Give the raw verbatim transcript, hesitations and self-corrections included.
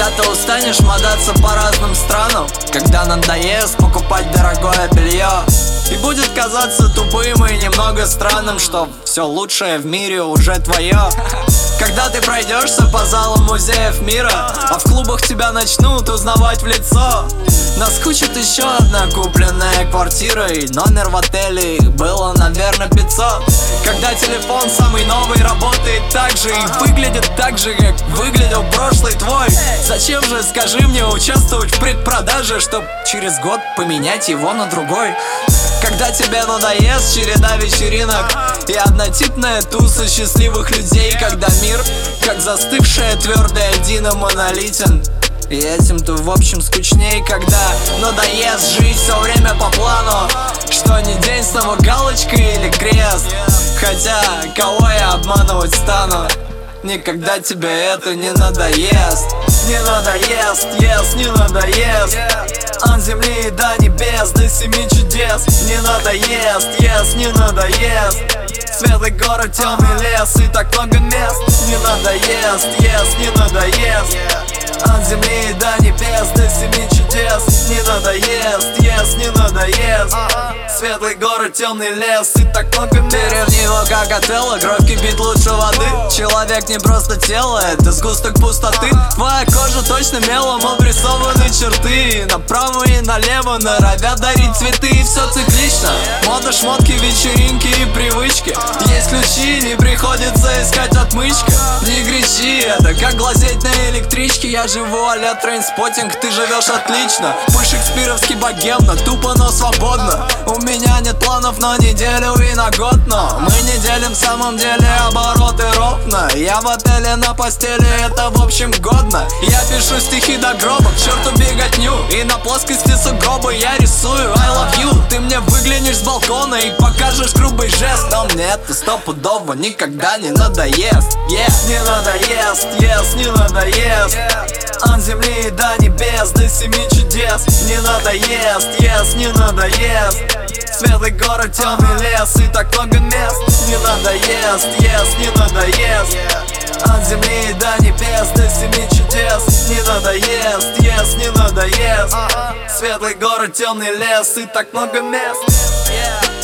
Когда ты устанешь мотаться по разным странам, когда надоест покупать дорогое белье, и будет казаться тупым и немного странным, что все лучшее в мире уже твое. Когда ты пройдешься по залам музеев мира, а в клубах тебя начнут узнавать в лицо. Наскучит еще одна купленная квартира, и номер в отеле, их было, наверное, пятьсот. Когда телефон самый новый работает так же и выглядит так же, как выглядел прошлый твой. Зачем же, скажи мне, участвовать в предпродаже, чтоб через год поменять его на другой? Когда тебе надоест череда вечеринок и однотипная туса счастливых людей, когда мир, как застывшая твердая дина, монолитен, и этим ты в общем скучней. Когда надоест жить все время по плану, что не день, снова галочка или крест. Хотя, кого я обманывать стану? Никогда тебе это не надоест. Не надоест, yes, не надоест. От земли до небес, до семи чудес. Не надоест, yes, не надоест. Светлый город, темный лес и так много мест. Не надоест, yes, не надоест. От земли до небес, до семи чудес. Не надоест, yes, не надоест. Светлый город, темный лес и так много мест. Ты ревнива, как Отелло, кровь кипит лучше воды. Человек не просто тело, это сгусток пустоты. Твоя кожа точно мелом обрисованы черты. Направо и налево норовят дарить цветы, и все циклично. Мода, шмотки, вечеринки и привычки. Есть ключи, не приходится искать отмычки. Не кричи, это как глазеть на электричке. Я живу а-ля трейнспоттинг, ты живешь отлично. Мы шекспировский богемно, тупо, но свободно. У меня нет планов на неделю и на год, но мы не делим в самом деле обороты ровно. Я в отеле на постели, это в общем годно. Я пишу стихи до гроба, к черту беготню, и на плоскости сугроба я рисую I love you. Ты мне выглянешь с балкона и покажешь грубый жест, но мне это стопудово никогда не надоест. Yeah. Не надоест, yes, не надоест. От земли до небес, до семи чудес. Не надоест, yes, не надоест. Светлый город, темный лес и так много мест. Не надоест, yes, не надоест. От земли до небес, до семи чудес. Не надоест, yes, не надоест. Светлый город, темный лес и так много мест. Yeah.